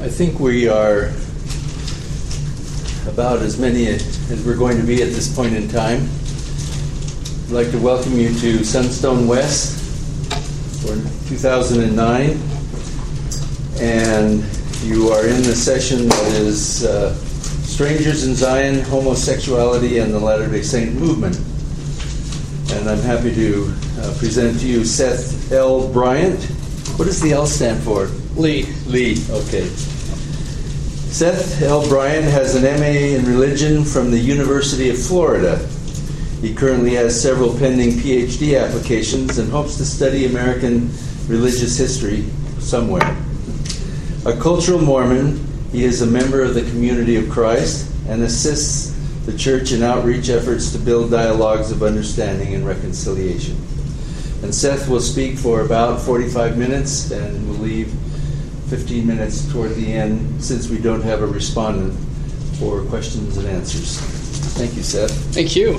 I think we are about as many as we're going to be at this point in time. I'd like to welcome you to Sunstone West for 2009. And you are in the session that is Strangers in Zion, Homosexuality, and the Latter-day Saint Movement. And I'm happy to present to you Seth L. Bryant. What does the L stand for? Lee. Lee, okay. Seth L. Bryant has an MA in religion from the University of Florida. He currently has several pending PhD applications and hopes to study American religious history somewhere. A cultural Mormon, he is a member of the Community of Christ and assists the church in outreach efforts to build dialogues of understanding and reconciliation. And Seth will speak for about 45 minutes and will leave 15 minutes toward the end, since we don't have a respondent, for questions and answers. Thank you, Seth. Thank you.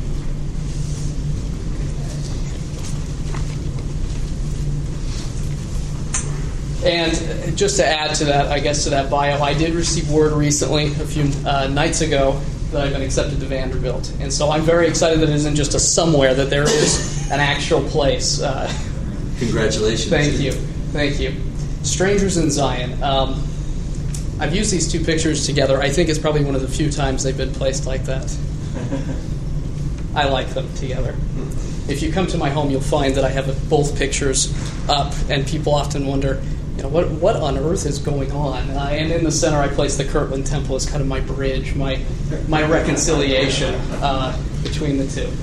And just to add to that, I guess, to that bio, I did receive word recently, a few nights ago, that I've been accepted to Vanderbilt. And so I'm very excited that it isn't just a somewhere, that there is an actual place. Congratulations. Thank you. Thank you. Strangers in Zion. I've used these two pictures together. I think it's probably one of the few times they've been placed like that. I like them together. If you come to my home, you'll find that I have both pictures up, and people often wonder, what on earth is going on? And in the center, I place the Kirtland Temple as kind of my bridge, my reconciliation between the two.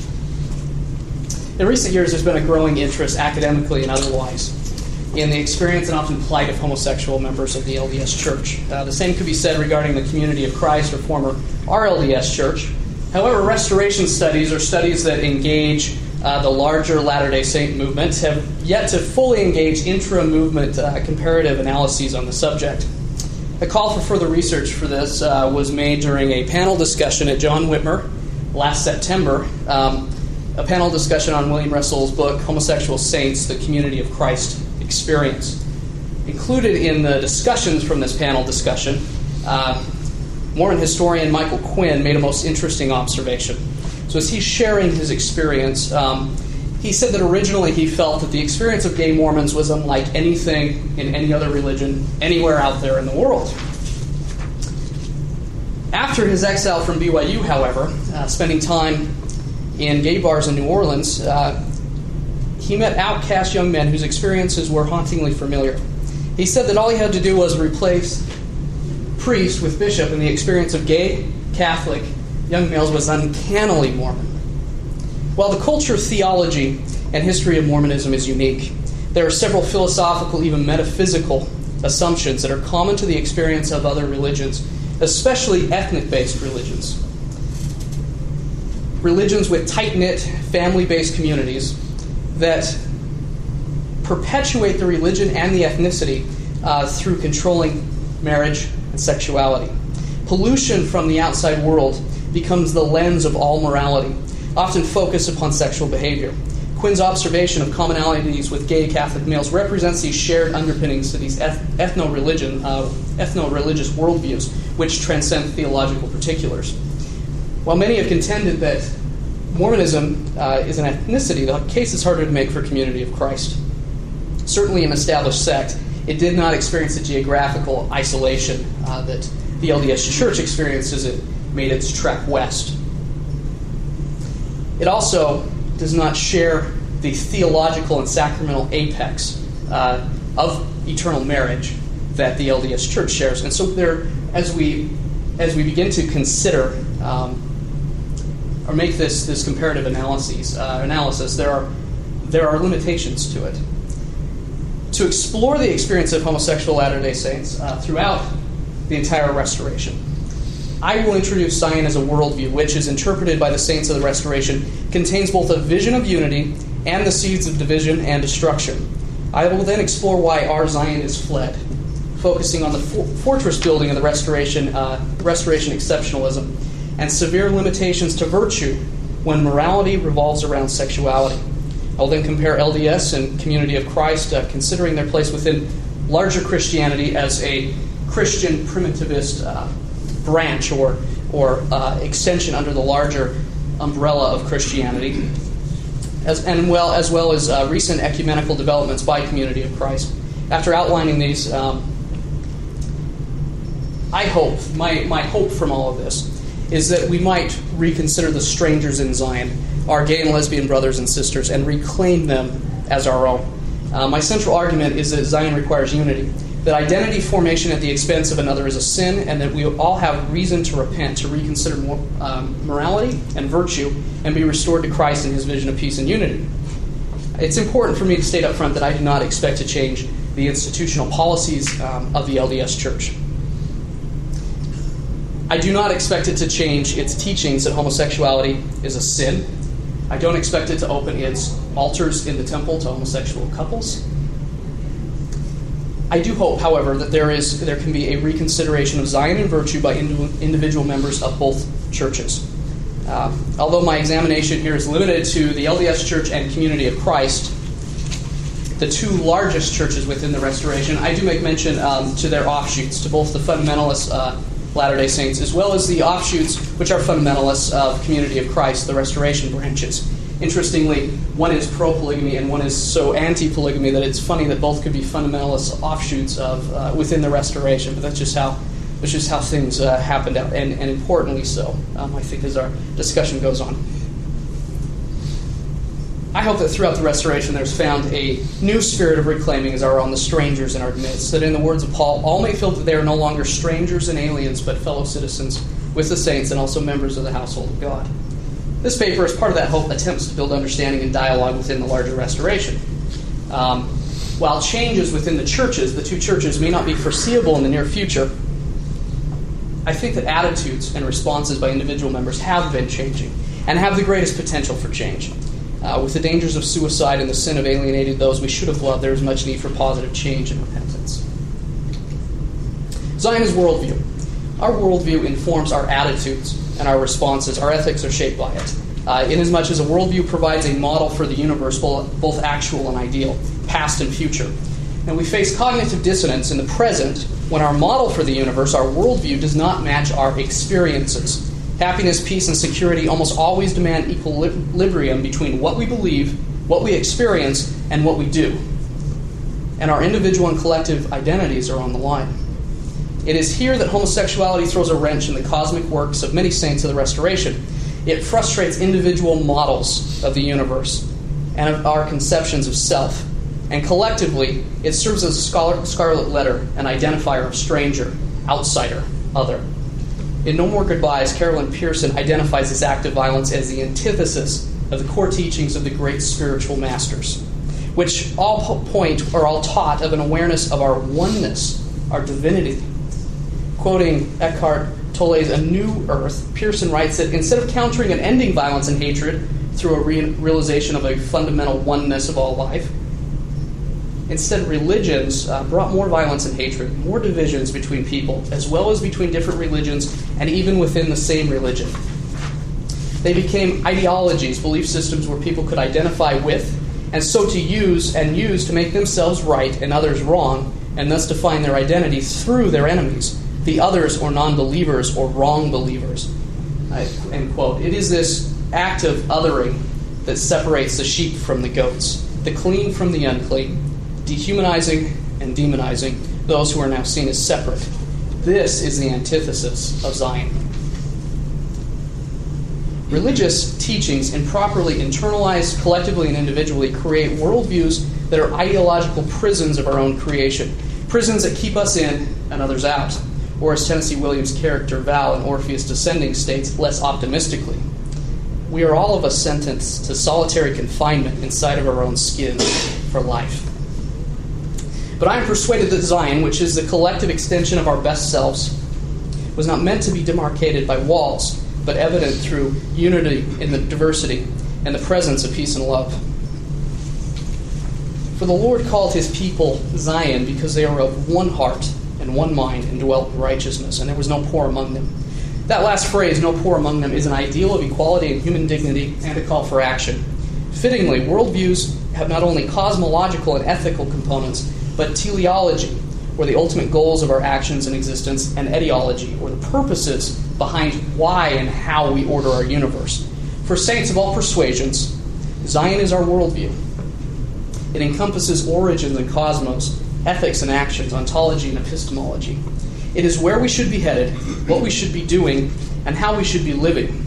In recent years, there's been a growing interest, academically and otherwise, in the experience and often plight of homosexual members of the LDS Church. The same could be said regarding the Community of Christ, or former RLDS Church. However, restoration studies, or studies that engage the larger Latter-day Saint movement, have yet to fully engage intra-movement comparative analyses on the subject. A call for further research for this was made during a panel discussion at John Whitmer last September, a panel discussion on William Russell's book, Homosexual Saints, The Community of Christ Experience. Included in the discussions from this panel discussion, Mormon historian Michael Quinn made a most interesting observation. So as he's sharing his experience, he said that originally he felt that the experience of gay Mormons was unlike anything in any other religion anywhere out there in the world. After his exile from BYU, however, spending time in gay bars in New Orleans, he met outcast young men whose experiences were hauntingly familiar. He said that all he had to do was replace priest with bishop, and the experience of gay, Catholic, young males was uncannily Mormon. While the culture, theology, and history of Mormonism is unique, there are several philosophical, even metaphysical assumptions that are common to the experience of other religions, especially ethnic-based religions. Religions with tight-knit, family-based communities that perpetuate the religion and the ethnicity through controlling marriage and sexuality. Pollution from the outside world becomes the lens of all morality, often focused upon sexual behavior. Quinn's observation of commonalities with gay Catholic males represents these shared underpinnings to these ethno-religious worldviews, which transcend theological particulars. While many have contended that Mormonism is an ethnicity, the case is harder to make for Community of Christ. Certainly an established sect, it did not experience the geographical isolation that the LDS Church experienced as it made its trek west. It also does not share the theological and sacramental apex of eternal marriage that the LDS Church shares. And so there, as we begin to consider or make this comparative analysis, there are limitations to it. To explore the experience of homosexual Latter-day Saints throughout the entire Restoration, I will introduce Zion as a worldview, which is interpreted by the saints of the Restoration, contains both a vision of unity and the seeds of division and destruction. I will then explore why our Zion is fled, focusing on the fortress building of the Restoration exceptionalism, and severe limitations to virtue when morality revolves around sexuality. I will then compare LDS and Community of Christ, considering their place within larger Christianity as a Christian primitivist branch or extension under the larger umbrella of Christianity, as well as recent ecumenical developments by Community of Christ. After outlining these, my hope from all of this is that we might reconsider the strangers in Zion, our gay and lesbian brothers and sisters, and reclaim them as our own. My central argument is that Zion requires unity, that identity formation at the expense of another is a sin, and that we all have reason to repent, to reconsider morality and virtue, and be restored to Christ and his vision of peace and unity. It's important for me to state up front that I do not expect to change the institutional policies of the LDS Church. I do not expect it to change its teachings that homosexuality is a sin. I don't expect it to open its altars in the temple to homosexual couples. I do hope, however, that there can be a reconsideration of Zion and virtue by individual members of both churches. Although my examination here is limited to the LDS Church and Community of Christ, the two largest churches within the Restoration, I do make mention to their offshoots, to both the fundamentalist Latter-day Saints, as well as the offshoots, which are fundamentalists of Community of Christ, the Restoration branches. Interestingly, one is pro-polygamy and one is so anti-polygamy that it's funny that both could be fundamentalist offshoots of within the Restoration, but that's just how things happened out, and importantly so, I think, as our discussion goes on. I hope that throughout the Restoration there's found a new spirit of reclaiming as our own, the strangers in our midst, that in the words of Paul, all may feel that they are no longer strangers and aliens, but fellow citizens with the saints and also members of the household of God. This paper, as part of that hope, attempts to build understanding and dialogue within the larger Restoration. While changes within the churches, the two churches, may not be foreseeable in the near future, I think that attitudes and responses by individual members have been changing and have the greatest potential for change. With the dangers of suicide and the sin of alienating those we should have loved, there is much need for positive change and repentance. Zion is worldview. Our worldview informs our attitudes and our responses. Our ethics are shaped by it. Inasmuch as a worldview provides a model for the universe, both actual and ideal, past and future. And we face cognitive dissonance in the present when our model for the universe, our worldview, does not match our experiences. Happiness, peace, and security almost always demand equilibrium between what we believe, what we experience, and what we do. And our individual and collective identities are on the line. It is here that homosexuality throws a wrench in the cosmic works of many saints of the Restoration. It frustrates individual models of the universe and of our conceptions of self. And collectively, it serves as a scarlet letter, an identifier of stranger, outsider, other. In No More Goodbyes, Carolyn Pearson identifies this act of violence as the antithesis of the core teachings of the great spiritual masters, which all point or all taught of an awareness of our oneness, our divinity. Quoting Eckhart Tolle's A New Earth, Pearson writes that instead of countering and ending violence and hatred through a realization of a fundamental oneness of all life, instead, religions brought more violence and hatred, more divisions between people, as well as between different religions and even within the same religion. They became ideologies, belief systems where people could identify with, and so to use to make themselves right and others wrong, and thus define their identity through their enemies, the others or non-believers or wrong believers. End quote. It is this act of othering that separates the sheep from the goats, the clean from the unclean, dehumanizing and demonizing those who are now seen as separate. This is the antithesis of Zion. Religious teachings, improperly internalized collectively and individually, create worldviews that are ideological prisons of our own creation, prisons that keep us in and others out, or as Tennessee Williams' character Val in Orpheus Descending states less optimistically, we are all of us sentenced to solitary confinement inside of our own skins for life. But I am persuaded that Zion, which is the collective extension of our best selves, was not meant to be demarcated by walls, but evident through unity in the diversity and the presence of peace and love. For the Lord called his people Zion because they are of one heart and one mind and dwelt in righteousness, and there was no poor among them. That last phrase, no poor among them, is an ideal of equality and human dignity and a call for action. Fittingly, worldviews have not only cosmological and ethical components, but teleology, or the ultimate goals of our actions and existence, and etiology, or the purposes behind why and how we order our universe. For saints of all persuasions, Zion is our worldview. It encompasses origins and cosmos, ethics and actions, ontology and epistemology. It is where we should be headed, what we should be doing, and how we should be living.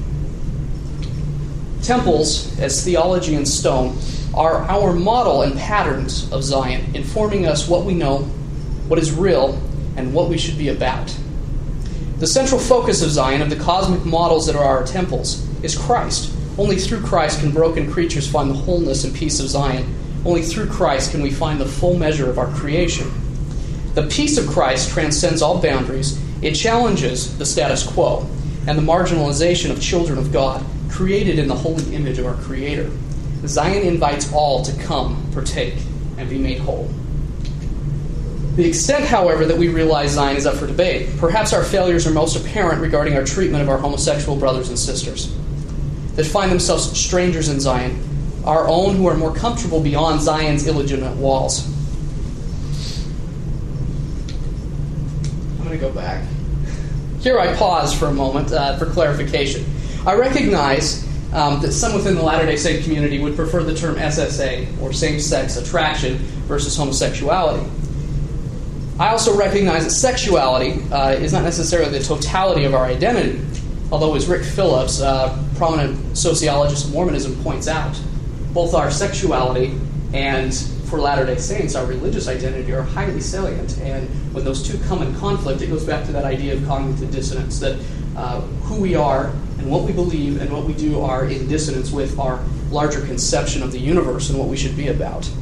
Temples, as theology in stone, are our model and patterns of Zion, informing us what we know, what is real, and what we should be about. The central focus of Zion, of the cosmic models that are our temples, is Christ. Only through Christ can broken creatures find the wholeness and peace of Zion. Only through Christ can we find the full measure of our creation. The peace of Christ transcends all boundaries. It challenges the status quo and the marginalization of children of God, created in the holy image of our Creator. Zion invites all to come, partake, and be made whole. The extent, however, that we realize Zion is up for debate. Perhaps our failures are most apparent regarding our treatment of our homosexual brothers and sisters that find themselves strangers in Zion, our own who are more comfortable beyond Zion's illegitimate walls. I'm going to go back. Here I pause for a moment for clarification. I recognize that some within the Latter-day Saint community would prefer the term SSA, or same-sex attraction, versus homosexuality. I also recognize that sexuality is not necessarily the totality of our identity, although as Rick Phillips, prominent sociologist of Mormonism, points out, both our sexuality and, for Latter-day Saints, our religious identity are highly salient. And when those two come in conflict, it goes back to that idea of cognitive dissonance, that who we are and what we believe and what we do are in dissonance with our larger conception of the universe and what we should be about.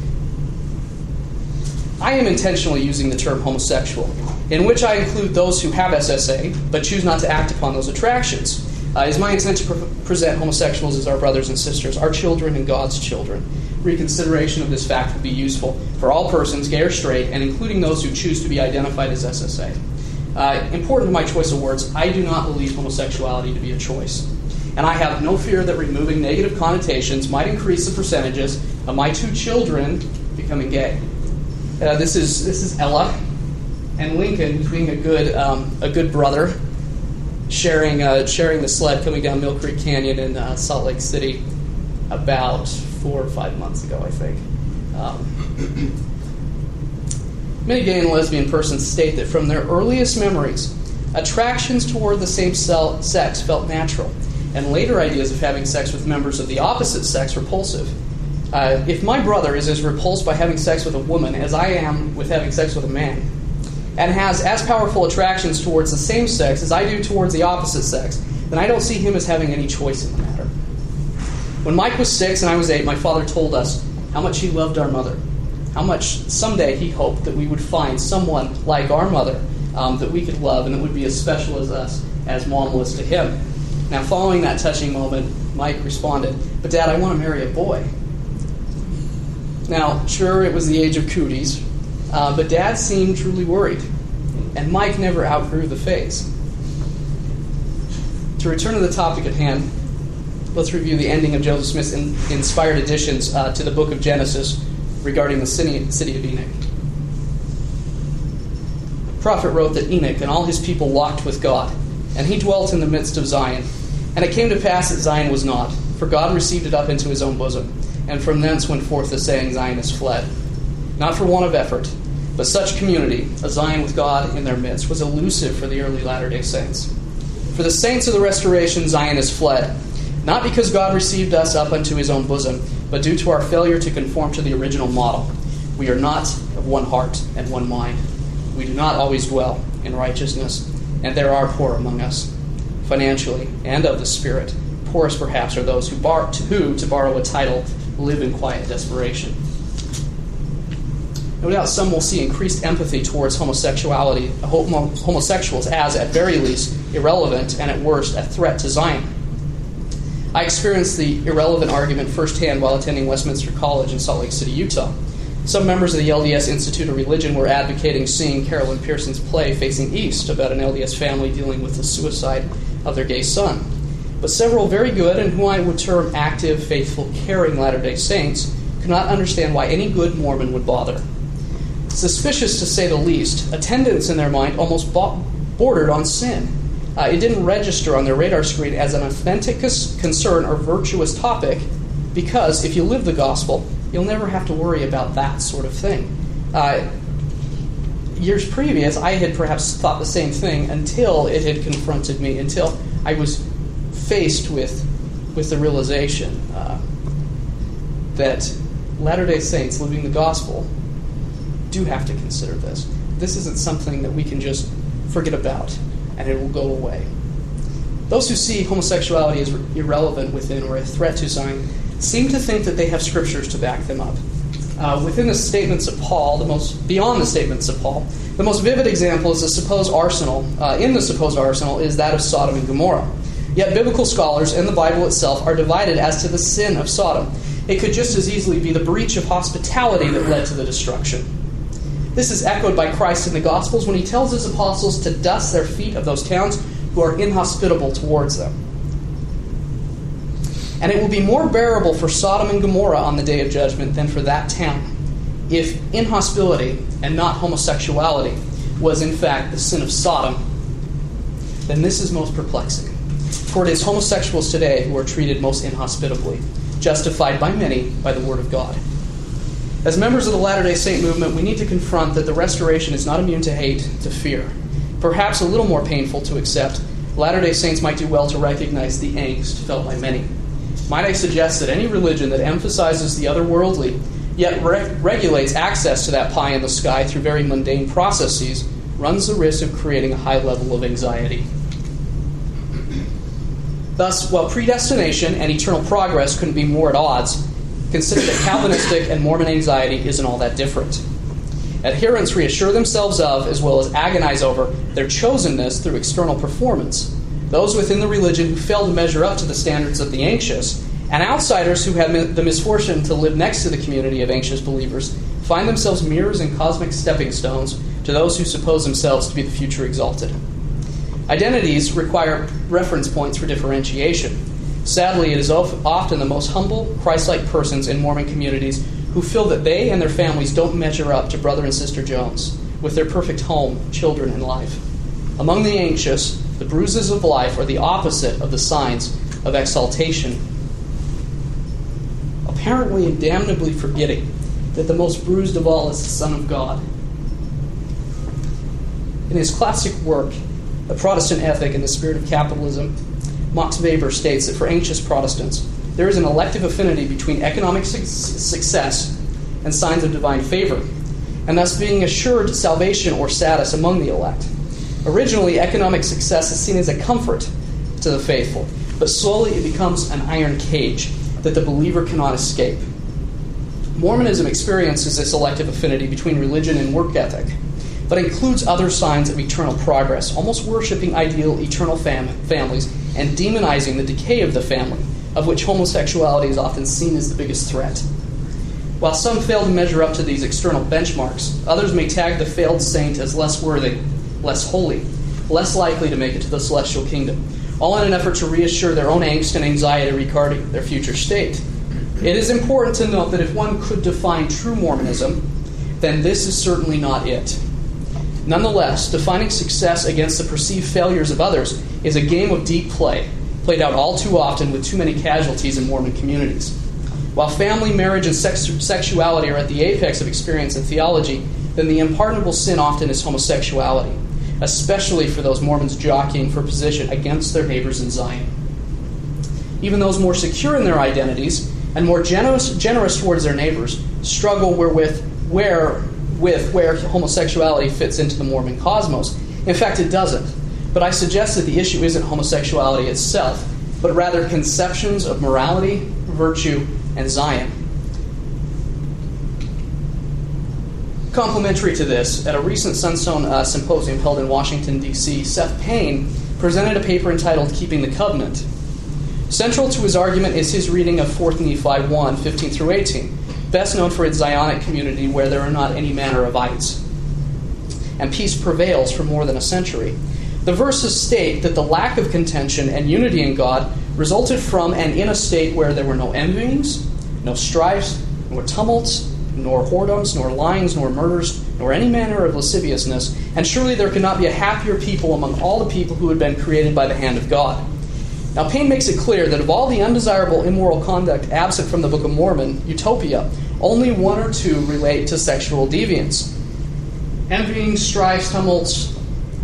I am intentionally using the term homosexual, in which I include those who have SSA but choose not to act upon those attractions. It is my intent to present homosexuals as our brothers and sisters, our children and God's children. Reconsideration of this fact would be useful for all persons, gay or straight, and including those who choose to be identified as SSA. Important to my choice of words, I do not believe homosexuality to be a choice. And I have no fear that removing negative connotations might increase the percentages of my two children becoming gay. This is Ella and Lincoln, being a good brother, sharing the sled coming down Mill Creek Canyon in Salt Lake City about 4 or 5 months ago, I think. Many gay and lesbian persons state that from their earliest memories, attractions toward the same sex felt natural, and later ideas of having sex with members of the opposite sex repulsive. If my brother is as repulsed by having sex with a woman as I am with having sex with a man, and has as powerful attractions towards the same sex as I do towards the opposite sex, then I don't see him as having any choice in the matter. When Mike was 6 and I was 8, my father told us how much he loved our mother, how much someday he hoped that we would find someone like our mother that we could love and that would be as special as us as Mom was to him. Now, following that touching moment, Mike responded, "But Dad, I want to marry a boy." Now, sure, it was the age of cooties, but Dad seemed truly worried, and Mike never outgrew the phase. To return to the topic at hand, let's review the ending of Joseph Smith's inspired additions to the book of Genesis regarding the city of Enoch. The prophet wrote that Enoch and all his people walked with God, and he dwelt in the midst of Zion. And it came to pass that Zion was not, for God received it up into his own bosom. And from thence went forth the saying, Zion is fled. Not for want of effort, but such community, a Zion with God in their midst, was elusive for the early Latter-day Saints. For the saints of the Restoration, Zion is fled, not because God received us up unto his own bosom, but due to our failure to conform to the original model. We are not of one heart and one mind. We do not always dwell in righteousness, and there are poor among us, financially and of the Spirit. Poorest, perhaps, are those who, to borrow a title, live in quiet desperation. No doubt some will see increased empathy towards homosexuality, homosexuals as, at very least, irrelevant and at worst, a threat to Zion. I experienced the irrelevant argument firsthand while attending Westminster College in Salt Lake City, Utah. Some members of the LDS Institute of Religion were advocating seeing Carolyn Pearson's play Facing East about an LDS family dealing with the suicide of their gay son. But several very good and who I would term active, faithful, caring Latter-day Saints could not understand why any good Mormon would bother. suspicious to say the least, attendance in their mind almost bordered on sin. It didn't register on their radar screen as an authentic concern or virtuous topic, because if you live the gospel, you'll never have to worry about that sort of thing. Years previous, I had perhaps thought the same thing until it had confronted me, until I was faced with the realization that Latter-day Saints living the gospel do have to consider this. This isn't something that we can just forget about and it will go away. Those who see homosexuality as irrelevant within or a threat to Zion seem to think that they have scriptures to back them up. Within the statements of Paul, beyond the statements of Paul, the most vivid example is the supposed arsenal. In the supposed arsenal is that of Sodom and Gomorrah. Yet biblical scholars and the Bible itself are divided as to the sin of Sodom. It could just as easily be the breach of hospitality that led to the destruction. This is echoed by Christ in the Gospels when he tells his apostles to dust their feet of those towns who are inhospitable towards them. And it will be more bearable for Sodom and Gomorrah on the day of judgment than for that town if inhospitality and not homosexuality was in fact the sin of Sodom. Then this is most perplexing. For it is homosexuals today who are treated most inhospitably, justified by many by the Word of God. As members of the Latter-day Saint movement, we need to confront that the restoration is not immune to hate, to fear. Perhaps a little more painful to accept, Latter-day Saints might do well to recognize the angst felt by many. Might I suggest that any religion that emphasizes the otherworldly, yet regulates access to that pie in the sky through very mundane processes, runs the risk of creating a high level of anxiety. Thus, while predestination and eternal progress couldn't be more at odds, consider that Calvinistic and Mormon anxiety isn't all that different. Adherents reassure themselves of, as well as agonize over, their chosenness through external performance. Those within the religion who fail to measure up to the standards of the anxious, and outsiders who have the misfortune to live next to the community of anxious believers, find themselves mirrors and cosmic stepping stones to those who suppose themselves to be the future exalted. Identities require reference points for differentiation. Sadly, it is often the most humble, Christ-like persons in Mormon communities who feel that they and their families don't measure up to Brother and Sister Jones with their perfect home, children, and life. Among the anxious, the bruises of life are the opposite of the signs of exaltation, apparently and damnably forgetting that the most bruised of all is the Son of God. In his classic work, The Protestant Ethic and the Spirit of Capitalism, Max Weber states that for anxious Protestants, there is an elective affinity between economic success and signs of divine favor, and thus being assured salvation or status among the elect. Originally, economic success is seen as a comfort to the faithful, but slowly it becomes an iron cage that the believer cannot escape. Mormonism experiences this elective affinity between religion and work ethic, but includes other signs of eternal progress, almost worshiping ideal eternal families and demonizing the decay of the family, of which homosexuality is often seen as the biggest threat. While some fail to measure up to these external benchmarks, others may tag the failed saint as less worthy, less holy, less likely to make it to the celestial kingdom, all in an effort to reassure their own angst and anxiety regarding their future state. It is important to note that if one could define true Mormonism, then this is certainly not it. Nonetheless, defining success against the perceived failures of others is a game of deep play, played out all too often with too many casualties in Mormon communities. While family, marriage, and sexuality are at the apex of experience and theology, then the unpardonable sin often is homosexuality, especially for those Mormons jockeying for position against their neighbors in Zion. Even those more secure in their identities and more generous towards their neighbors struggle where homosexuality fits into the Mormon cosmos. In fact, it doesn't. But I suggest that the issue isn't homosexuality itself, but rather conceptions of morality, virtue, and Zion. Complementary to this, at a recent Sunstone symposium held in Washington, D.C., Seth Payne presented a paper entitled Keeping the Covenant. Central to his argument is his reading of 4 Nephi 1, 15 through 18, best known for its Zionic community where there are not any manner of ites, and peace prevails for more than a century. The verses state that the lack of contention and unity in God resulted from and in a state where there were no envyings, no strifes, nor tumults, nor whoredoms, nor lyings, nor murders, nor any manner of lasciviousness, and surely there could not be a happier people among all the people who had been created by the hand of God. Now, Payne makes it clear that of all the undesirable immoral conduct absent from the Book of Mormon, Utopia, only one or two relate to sexual deviance. Envying, strifes, tumults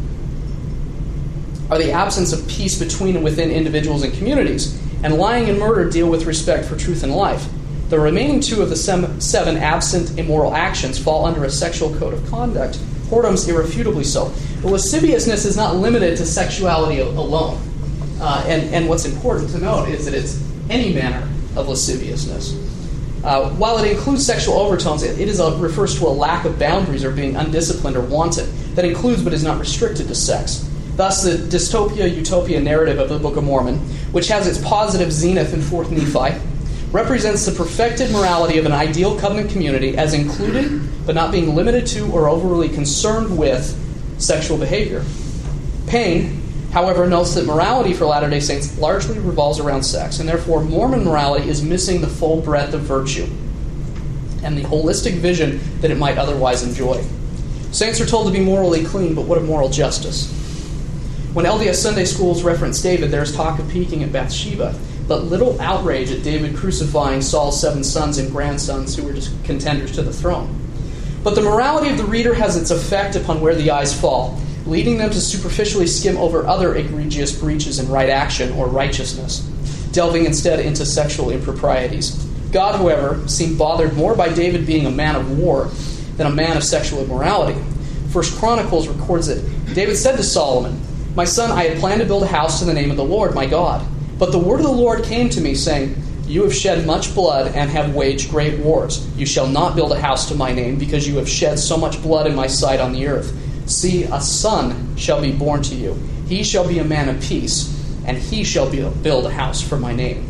are the absence of peace between and within individuals and communities, and lying and murder deal with respect for truth and life. The remaining two of the seven absent immoral actions fall under a sexual code of conduct, whoredoms irrefutably so. But lasciviousness is not limited to sexuality alone. And what's important to note is that it's any manner of lasciviousness. While it includes sexual overtones, it refers to a lack of boundaries or being undisciplined or wanton that includes but is not restricted to sex. Thus, the dystopia-utopia narrative of the Book of Mormon, which has its positive zenith in 4th Nephi, represents the perfected morality of an ideal covenant community as including, but not being limited to or overly concerned with, sexual behavior. Payne, however, notes that morality for Latter-day Saints largely revolves around sex, and therefore Mormon morality is missing the full breadth of virtue and the holistic vision that it might otherwise enjoy. Saints are told to be morally clean, but what of moral justice? When LDS Sunday schools reference David, there is talk of peaking at Bathsheba, but little outrage at David crucifying Saul's 7 sons and grandsons who were just contenders to the throne. But the morality of the reader has its effect upon where the eyes fall, leading them to superficially skim over other egregious breaches in right action or righteousness, delving instead into sexual improprieties. God, however, seemed bothered more by David being a man of war than a man of sexual immorality. 1 Chronicles records that David said to Solomon, "My son, I had planned to build a house to the name of the Lord, my God. But the word of the Lord came to me, saying, You have shed much blood and have waged great wars. You shall not build a house to my name, because you have shed so much blood in my sight on the earth. See, a son shall be born to you. He shall be a man of peace, and he shall build a house for my name."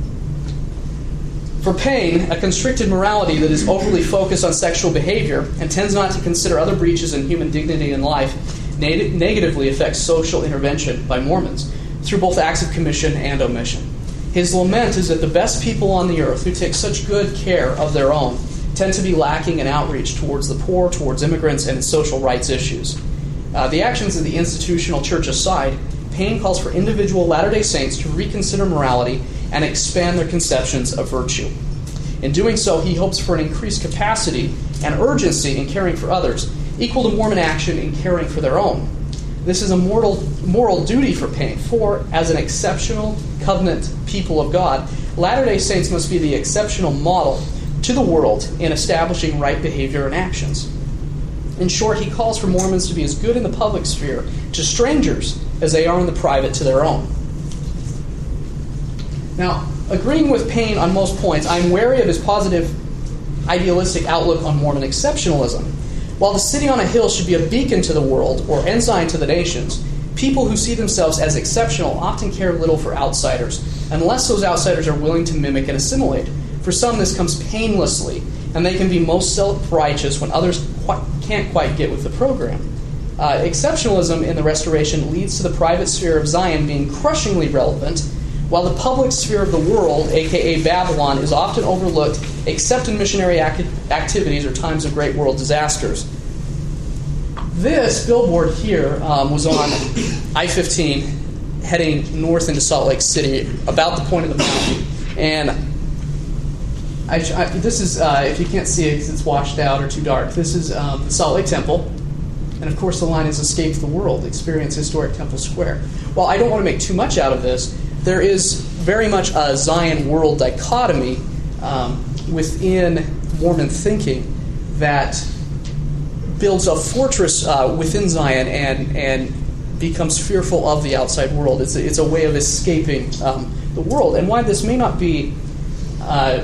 For Payne, a constricted morality that is overly focused on sexual behavior and tends not to consider other breaches in human dignity and life negatively affects social intervention by Mormons through both acts of commission and omission. His lament is that the best people on the earth who take such good care of their own tend to be lacking in outreach towards the poor, towards immigrants, and social rights issues. The actions of the institutional church aside, Payne calls for individual Latter-day Saints to reconsider morality and expand their conceptions of virtue. In doing so, he hopes for an increased capacity and urgency in caring for others, equal to Mormon action in caring for their own. This is a moral duty for Payne, for, as an exceptional covenant people of God, Latter-day Saints must be the exceptional model to the world in establishing right behavior and actions. In short, he calls for Mormons to be as good in the public sphere to strangers as they are in the private to their own. Now, agreeing with Payne on most points, I'm wary of his positive, idealistic outlook on Mormon exceptionalism. While the city on a hill should be a beacon to the world, or ensign to the nations, people who see themselves as exceptional often care little for outsiders, unless those outsiders are willing to mimic and assimilate. For some, this comes painlessly, and they can be most self-righteous when others can't quite get with the program. Exceptionalism in the Restoration leads to the private sphere of Zion being crushingly relevant, while the public sphere of the world, a.k.a. Babylon, is often overlooked except in missionary activities or times of great world disasters. This billboard here was on I-15 heading north into Salt Lake City, about the point of the mountain. And this is, if you can't see it because it's washed out or too dark, this is the Salt Lake Temple. And of course the line is "Escape the World, Experience Historic Temple Square." While I don't want to make too much out of this, there is very much a Zion-world dichotomy within Mormon thinking that builds a fortress within Zion and becomes fearful of the outside world. It's a way of escaping the world. And why this may not be a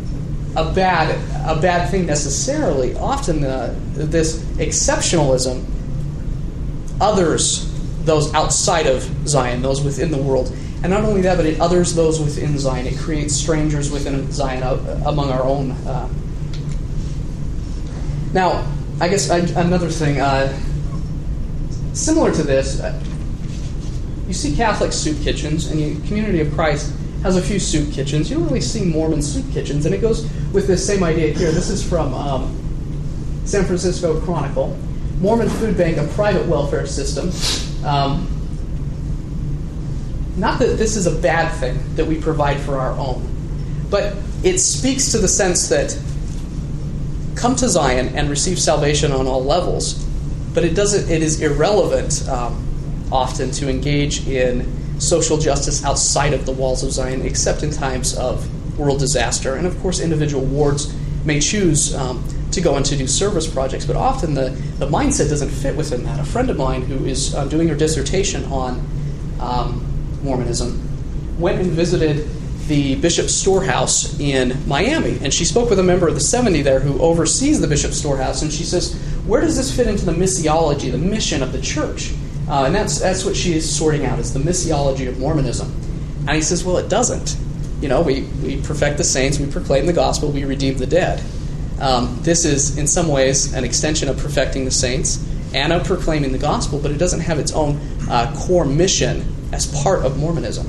bad thing necessarily, often this exceptionalism others those outside of Zion, those within the world. And not only that, but it others those within Zion. It creates strangers within Zion among our own. Now, I guess another thing, similar to this, you see Catholic soup kitchens, and the Community of Christ has a few soup kitchens. You don't really see Mormon soup kitchens, and it goes with this same idea here. This is from San Francisco Chronicle. Mormon Food Bank, a private welfare system. Not that this is a bad thing that we provide for our own, but it speaks to the sense that come to Zion and receive salvation on all levels, but it is irrelevant often to engage in social justice outside of the walls of Zion, except in times of world disaster. And of course, individual wards may choose to go and to do service projects, but often the mindset doesn't fit within that. A friend of mine who is doing her dissertation on Mormonism went and visited the Bishop's Storehouse in Miami, and she spoke with a member of the 70 there who oversees the Bishop's Storehouse, and she says, where does this fit into the missiology, the mission of the church? And that's what she is sorting out, is the missiology of Mormonism. And he says, well, it doesn't. We perfect the saints, we proclaim the gospel, we redeem the dead. This is, in some ways, an extension of perfecting the saints and of proclaiming the gospel, but it doesn't have its own core mission as part of Mormonism.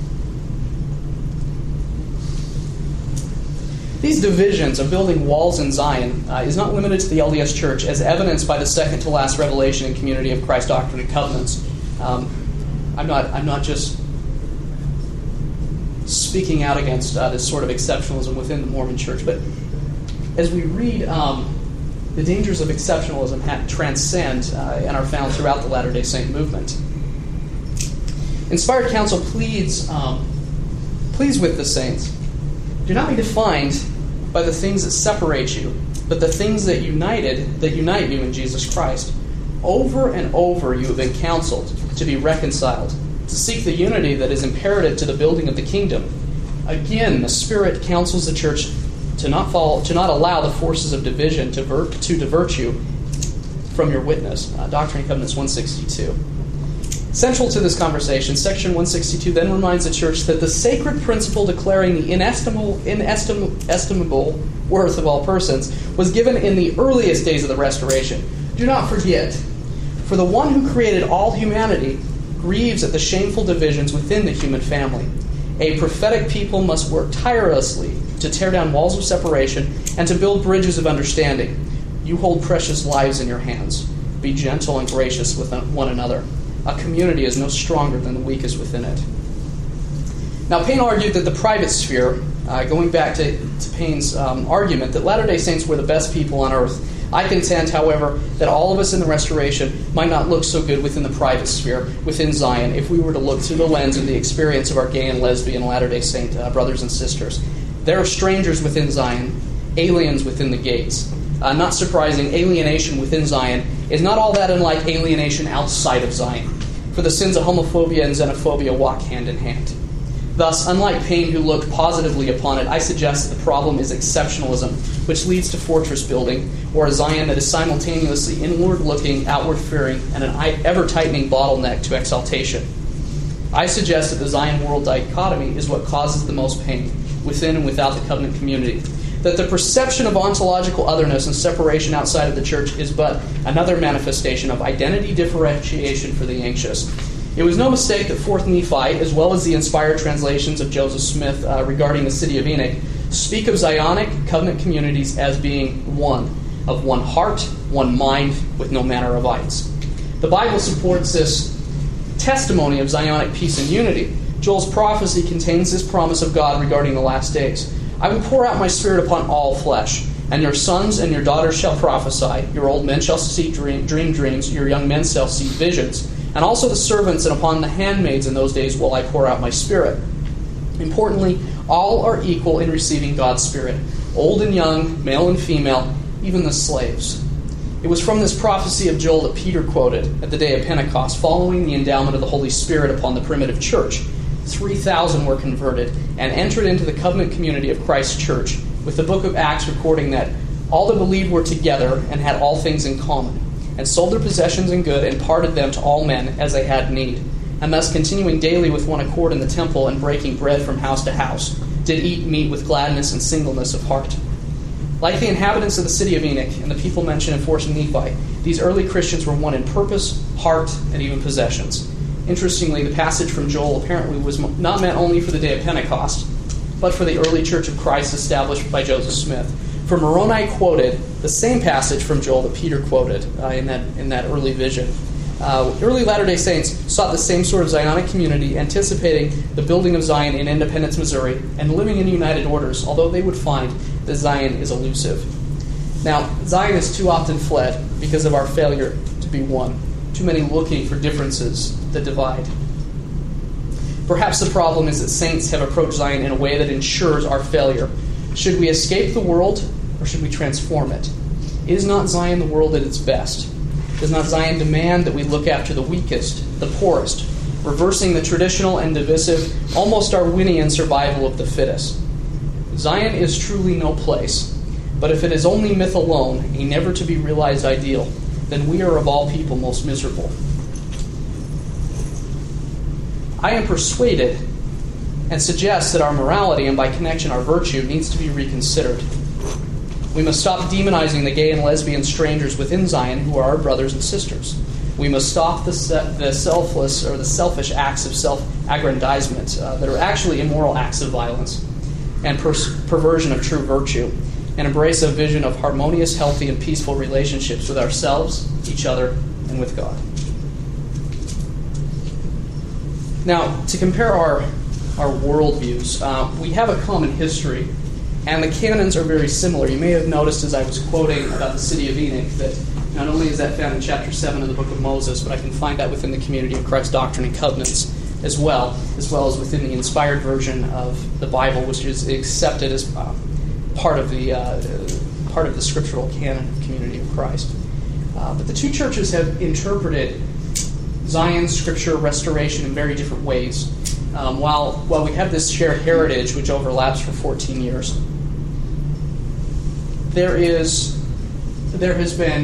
These divisions of building walls in Zion is not limited to the LDS Church, as evidenced by the second-to-last revelation and community of Christ Doctrine and Covenants. I'm not just speaking out against this sort of exceptionalism within the Mormon Church, but as we read, the dangers of exceptionalism transcend and are found throughout the Latter-day Saint movement. Inspired Counsel pleads with the saints, do not be defined by the things that separate you, but the things that unite you in Jesus Christ. Over and over you have been counseled to be reconciled, to seek the unity that is imperative to the building of the kingdom. Again, the Spirit counsels the church to not allow the forces of division to divert you from your witness. Doctrine and Covenants 162. Central to this conversation, Section 162 then reminds the church that the sacred principle declaring the inestimable worth of all persons was given in the earliest days of the Restoration. Do not forget, for the one who created all humanity grieves at the shameful divisions within the human family. A prophetic people must work tirelessly to tear down walls of separation and to build bridges of understanding. You hold precious lives in your hands. Be gentle and gracious with one another. A community is no stronger than the weakest within it. Now, Payne argued that the private sphere, going back to Payne's argument, that Latter-day Saints were the best people on earth. I contend, however, that all of us in the Restoration might not look so good within the private sphere, within Zion, if we were to look through the lens of the experience of our gay and lesbian Latter-day Saint brothers and sisters. There are strangers within Zion, aliens within the gates. Not surprising, alienation within Zion is not all that unlike alienation outside of Zion, for the sins of homophobia and xenophobia walk hand in hand. Thus, unlike Payne, who looked positively upon it, I suggest that the problem is exceptionalism, which leads to fortress building, or a Zion that is simultaneously inward-looking, outward-fearing, and an ever-tightening bottleneck to exaltation. I suggest that the Zion-world dichotomy is what causes the most pain, within and without the covenant community. That the perception of ontological otherness and separation outside of the church is but another manifestation of identity differentiation for the anxious. It was no mistake that 4th Nephi, as well as the inspired translations of Joseph Smith regarding the city of Enoch, speak of Zionic covenant communities as being one, of one heart, one mind, with no manner of ites. The Bible supports this testimony of Zionic peace and unity. Joel's prophecy contains this promise of God regarding the last days. I will pour out my Spirit upon all flesh, and your sons and your daughters shall prophesy, your old men shall see dream dreams, your young men shall see visions, and also the servants, and upon the handmaids in those days will I pour out my Spirit. Importantly, all are equal in receiving God's Spirit, old and young, male and female, even the slaves. It was from this prophecy of Joel that Peter quoted at the day of Pentecost, following the endowment of the Holy Spirit upon the primitive church. 3,000 were converted and entered into the covenant community of Christ's church, with the book of Acts recording that all that believed were together and had all things in common, and sold their possessions and good and parted them to all men as they had need, and thus continuing daily with one accord in the temple and breaking bread from house to house, did eat meat with gladness and singleness of heart. Like the inhabitants of the city of Enoch and the people mentioned in 4th Nephi, these early Christians were one in purpose, heart, and even possessions. Interestingly, the passage from Joel apparently was not meant only for the day of Pentecost, but for the early church of Christ established by Joseph Smith. For Moroni quoted the same passage from Joel that Peter quoted in that early vision. Early Latter-day Saints sought the same sort of Zionic community, anticipating the building of Zion in Independence, Missouri, and living in united orders, although they would find that Zion is elusive. Now, Zion is too often fled because of our failure to be one. Too many looking for differences that divide. Perhaps the problem is that saints have approached Zion in a way that ensures our failure. Should we escape the world, or should we transform it? Is not Zion the world at its best? Does not Zion demand that we look after the weakest, the poorest, reversing the traditional and divisive, almost Darwinian survival of the fittest? Zion is truly no place, but if it is only myth alone, a never-to-be-realized ideal, then we are of all people most miserable. I am persuaded and suggest that our morality, and by connection our virtue, needs to be reconsidered. We must stop demonizing the gay and lesbian strangers within Zion who are our brothers and sisters. We must stop the selfless or the selfish acts of self-aggrandizement that are actually immoral acts of violence and perversion of true virtue, and embrace a vision of harmonious, healthy, and peaceful relationships with ourselves, each other, and with God. Now, to compare our worldviews, we have a common history, and the canons are very similar. You may have noticed as I was quoting about the city of Enoch that not only is that found in chapter 7 of the book of Moses, but I can find that within the Community of Christ Doctrine and Covenants as well as within the inspired version of the Bible, which is accepted as part of the scriptural canon of Community of Christ. But the two churches have interpreted Zion's scripture restoration in very different ways. While we have this shared heritage which overlaps for 14 years, there has been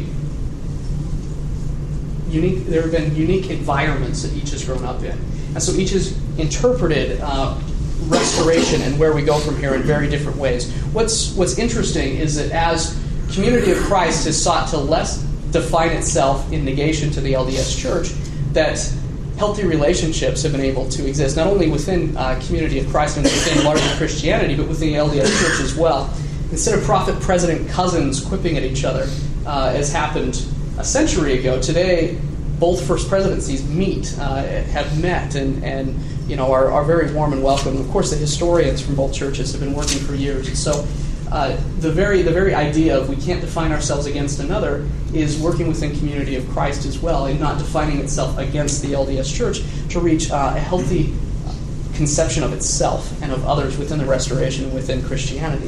unique environments that each has grown up in, and so each has interpreted restoration and where we go from here in very different ways. What's interesting is that as Community of Christ has sought to less define itself in negation to the LDS Church, that healthy relationships have been able to exist, not only within Community of Christ and within larger Christianity, but within the LDS Church as well. Instead of prophet-president cousins quipping at each other, as happened a century ago, today both first presidencies have met, and are very warm and welcome. And of course, the historians from both churches have been working for years. And so the very idea of we can't define ourselves against another is working within Community of Christ as well, and not defining itself against the LDS Church to reach a healthy conception of itself and of others within the Restoration and within Christianity.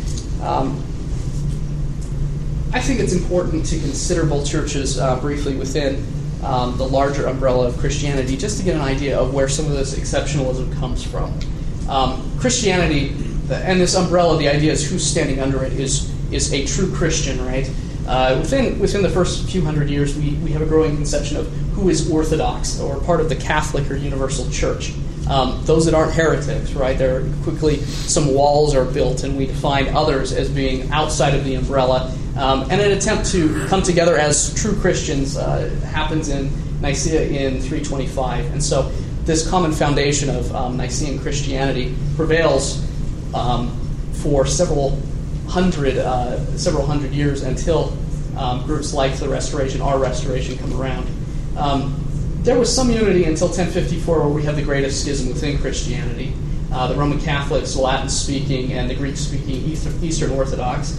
I think it's important to consider both churches briefly within the larger umbrella of Christianity, just to get an idea of where some of this exceptionalism comes from. Christianity, and this umbrella, the idea is who's standing under it is a true Christian, right? Within the first few hundred years, we have a growing conception of who is Orthodox or part of the Catholic or Universal Church. Those that aren't heretics, right? There quickly some walls are built, and we define others as being outside of the umbrella. And an attempt to come together as true Christians happens in Nicaea in 325. And so this common foundation of Nicene Christianity prevails for several hundred years until groups like the Restoration, our Restoration, come around. There was some unity until 1054, where we have the greatest schism within Christianity. The Roman Catholics, Latin-speaking, and the Greek-speaking Eastern Orthodox.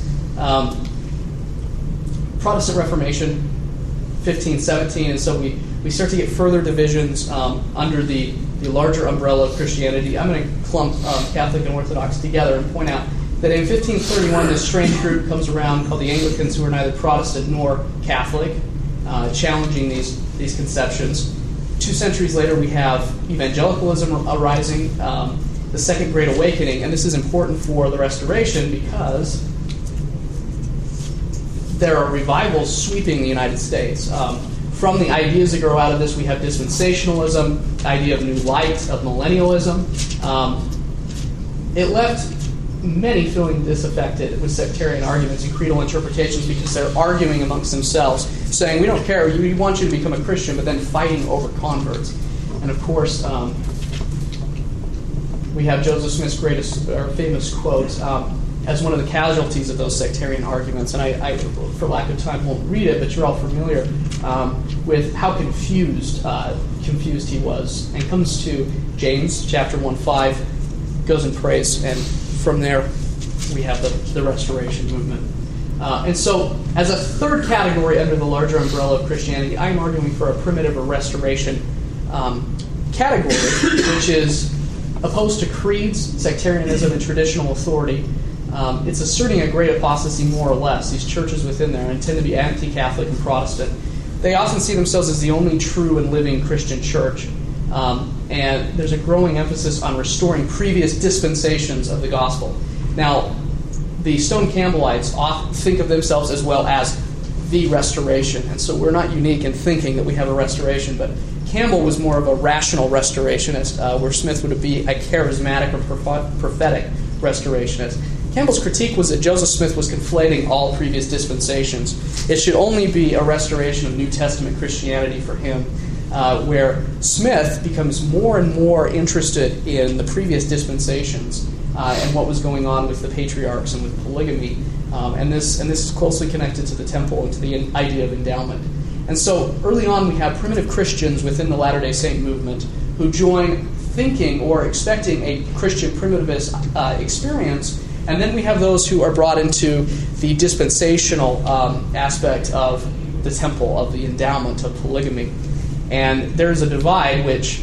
Protestant Reformation, 1517, and so we start to get further divisions under the larger umbrella of Christianity. I'm going to clump Catholic and Orthodox together and point out that in 1531, this strange group comes around called the Anglicans, who are neither Protestant nor Catholic, challenging these conceptions. 2 centuries later, we have evangelicalism arising, the Second Great Awakening, and this is important for the Restoration because there are revivals sweeping the United States. From the ideas that grow out of this, we have dispensationalism, the idea of new light, of millennialism. It left many feeling disaffected with sectarian arguments and creedal interpretations because they're arguing amongst themselves, saying, we don't care, we want you to become a Christian, but then fighting over converts. And of course, we have Joseph Smith's famous quote, as one of the casualties of those sectarian arguments. And I for lack of time, won't read it, but you're all familiar with how confused he was. And comes to James chapter 1:5, goes and prays, and from there we have the Restoration movement. And so, as a third category under the larger umbrella of Christianity, I'm arguing for a primitive or Restoration category, which is opposed to creeds, sectarianism, and traditional authority. It's asserting a great apostasy, more or less. These churches within there tend to be anti-Catholic and Protestant. They often see themselves as the only true and living Christian church. And there's a growing emphasis on restoring previous dispensations of the gospel. Now, the Stone Campbellites often think of themselves as well as the Restoration. And so we're not unique in thinking that we have a Restoration, but Campbell was more of a rational restorationist, where Smith would be a charismatic or prophetic restorationist. Campbell's critique was that Joseph Smith was conflating all previous dispensations. It should only be a restoration of New Testament Christianity for him, where Smith becomes more and more interested in the previous dispensations and what was going on with the patriarchs and with polygamy. And this is closely connected to the temple and to the idea of endowment. And so early on we have primitive Christians within the Latter-day Saint movement who join thinking or expecting a Christian primitivist experience. And then we have those who are brought into the dispensational aspect of the temple, of the endowment, of polygamy. And there's a divide which,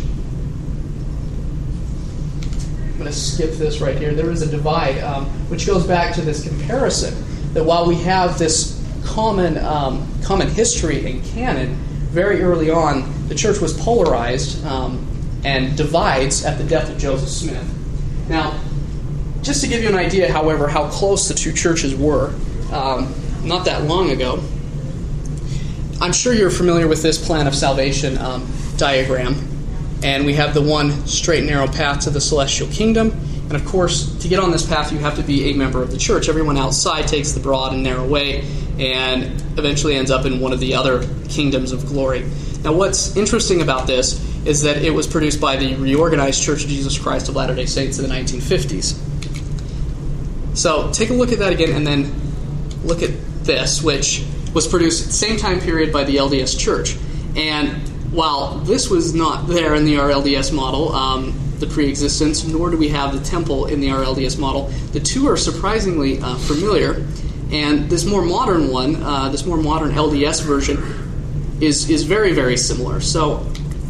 I'm going to skip this right here. There is a divide which goes back to this comparison that while we have this common history and canon, very early on the church was polarized and divides at the death of Joseph Smith. Now, just to give you an idea, however, how close the two churches were, not that long ago, I'm sure you're familiar with this plan of salvation diagram. And we have the one straight and narrow path to the celestial kingdom. And of course, to get on this path, you have to be a member of the church. Everyone outside takes the broad and narrow way and eventually ends up in one of the other kingdoms of glory. Now, what's interesting about this is that it was produced by the Reorganized Church of Jesus Christ of Latter-day Saints in the 1950s. So take a look at that again, and then look at this, which was produced at the same time period by the LDS Church. And while this was not there in the RLDS model, the pre-existence, nor do we have the temple in the RLDS model, the two are surprisingly familiar. And this more modern one, this more modern LDS version, is very, very similar. So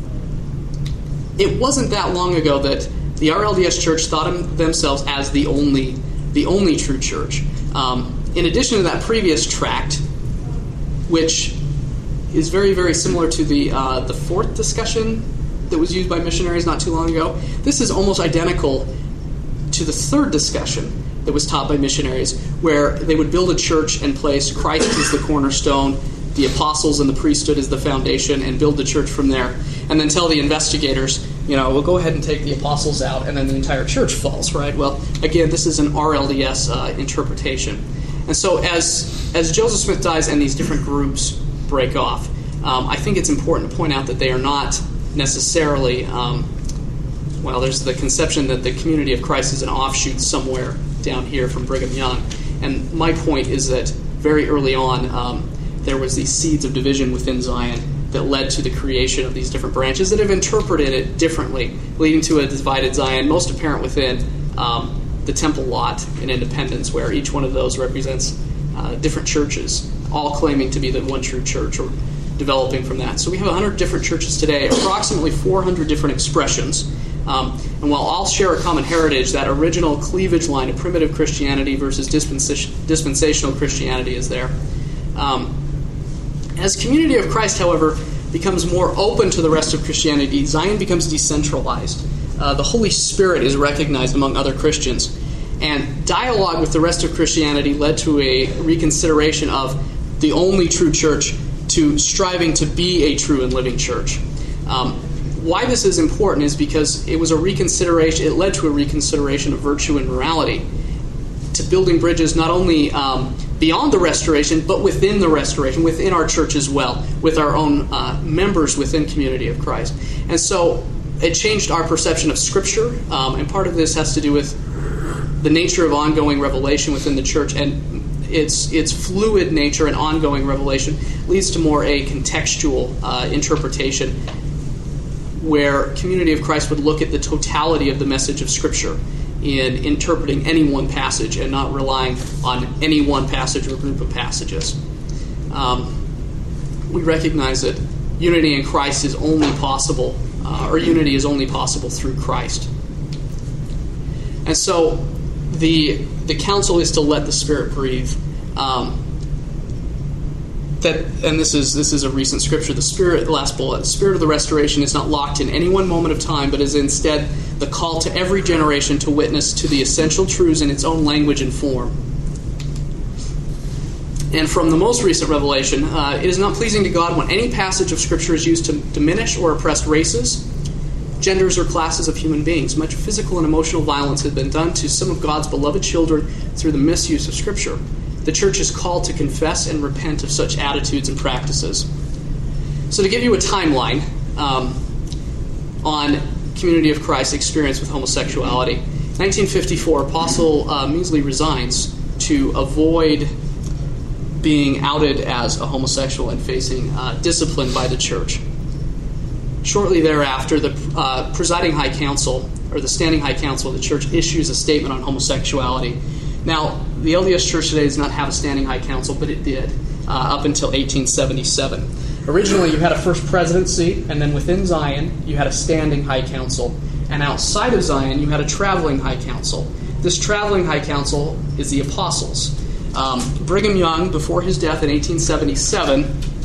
it wasn't that long ago that the RLDS Church thought of themselves as the only true church. In addition to that previous tract, which is very, very similar to the fourth discussion that was used by missionaries not too long ago, this is almost identical to the third discussion that was taught by missionaries, where they would build a church and place Christ as the cornerstone, the apostles and the priesthood as the foundation, and build the church from there. And then tell the investigators, we'll go ahead and take the apostles out, and then the entire church falls, right? Well, again, this is an RLDS interpretation. And so as Joseph Smith dies and these different groups break off, I think it's important to point out that they are not necessarily, there's the conception that the Community of Christ is an offshoot somewhere down here from Brigham Young. And my point is that very early on, there was these seeds of division within Zion that led to the creation of these different branches that have interpreted it differently, leading to a divided Zion, most apparent within the Temple lot in Independence, where each one of those represents different churches, all claiming to be the one true church or developing from that. So we have 100 different churches today, approximately 400 different expressions. And while all share a common heritage, that original cleavage line of primitive Christianity versus dispensational Christianity is there. As Community of Christ, however, becomes more open to the rest of Christianity, Zion becomes decentralized. The Holy Spirit is recognized among other Christians. And dialogue with the rest of Christianity led to a reconsideration of the only true church to striving to be a true and living church. Why this is important is because it was a reconsideration. It led to a reconsideration of virtue and morality, to building bridges not only beyond the Restoration, but within the Restoration, within our church as well, with our own members within Community of Christ. And so it changed our perception of Scripture, and part of this has to do with the nature of ongoing revelation within the church and its fluid nature and ongoing revelation leads to more a contextual interpretation, where Community of Christ would look at the totality of the message of Scripture in interpreting any one passage and not relying on any one passage or group of passages. We recognize that unity in Christ is only possible, or unity is only possible through Christ. And so the counsel is to let the Spirit breathe. And this is a recent scripture. The Spirit, the last bullet, the Spirit of the restoration is not locked in any one moment of time, but is instead the call to every generation to witness to the essential truths in its own language and form. And from the most recent revelation, it is not pleasing to God when any passage of Scripture is used to diminish or oppress races, genders, or classes of human beings. Much physical and emotional violence has been done to some of God's beloved children through the misuse of Scripture. The church is called to confess and repent of such attitudes and practices. So to give you a timeline on Community of Christ's experience with homosexuality, 1954, Apostle Measley resigns to avoid being outed as a homosexual and facing discipline by the church. Shortly thereafter, the presiding high council, or the standing high council of the church, issues a statement on homosexuality. Now, the LDS Church today does not have a standing high council, but it did up until 1877. Originally, you had a first presidency, and then within Zion, you had a standing high council. And outside of Zion, you had a traveling high council. This traveling high council is the apostles. Brigham Young, before his death in 1877,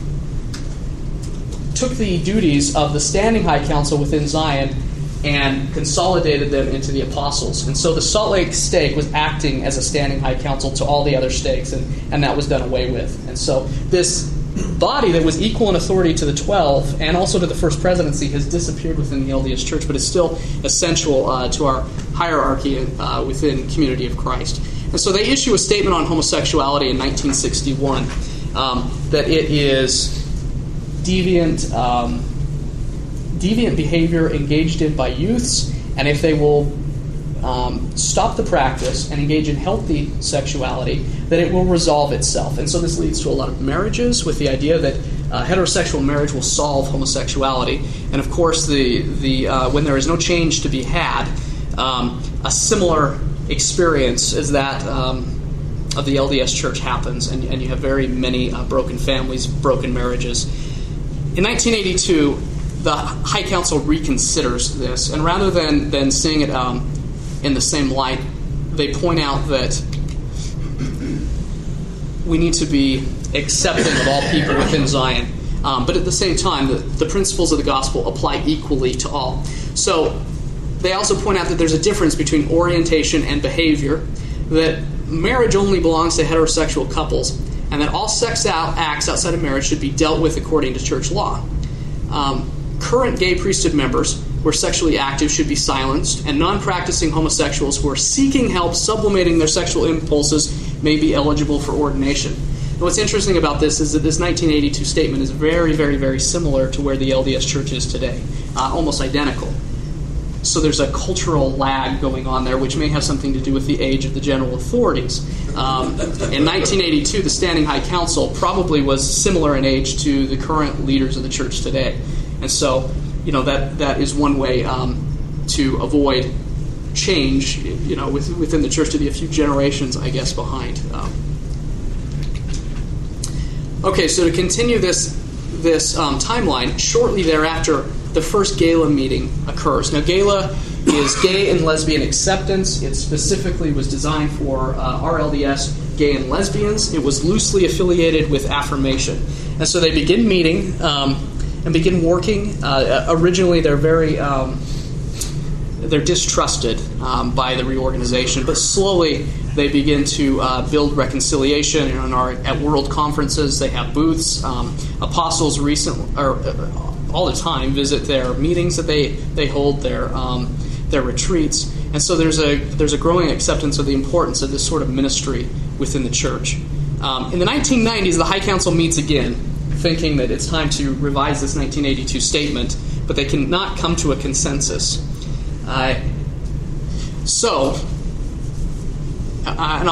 took the duties of the standing high council within Zion and consolidated them into the apostles. And so the Salt Lake stake was acting as a standing high council to all the other stakes, and that was done away with. And so this body that was equal in authority to the 12 and also to the first presidency has disappeared within the LDS Church, but is still essential to our hierarchy within Community of Christ. And so they issue a statement on homosexuality in 1961 that it is deviant behavior engaged in by youths, and if they will stop the practice and engage in healthy sexuality, that it will resolve itself. And so this leads to a lot of marriages with the idea that heterosexual marriage will solve homosexuality. And of course, when there is no change to be had, a similar experience as that of the LDS Church happens, and you have very many broken families, broken marriages. In 1982, the High Council reconsiders this, and rather than seeing it in the same light, they point out that we need to be accepting of all people within Zion. But at the same time, the principles of the gospel apply equally to all. So they also point out that there's a difference between orientation and behavior, that marriage only belongs to heterosexual couples, and that all sex acts outside of marriage should be dealt with according to church law. Current gay priesthood members who are sexually active should be silenced, and non-practicing homosexuals who are seeking help sublimating their sexual impulses may be eligible for ordination. And what's interesting about this is that this 1982 statement is very, very, very similar to where the LDS Church is today, almost identical. So there's a cultural lag going on there, which may have something to do with the age of the general authorities. In 1982, the Standing High Council probably was similar in age to the current leaders of the church today. And so, that is one way to avoid change, within the church, to be a few generations, I guess, behind. Okay, so to continue this timeline, shortly thereafter, the first gala meeting occurs. Now, gala is gay and lesbian acceptance. It specifically was designed for RLDS gay and lesbians. It was loosely affiliated with Affirmation. And so they begin meeting and begin working. Originally, they're distrusted by the reorganization, but slowly they begin to build reconciliation and are at world conferences. They have booths. Apostles all the time visit their meetings that they hold, their retreats, and so there's a growing acceptance of the importance of this sort of ministry within the church. In the 1990s, the High Council meets again, thinking that it's time to revise this 1982 statement, but they cannot come to a consensus. So and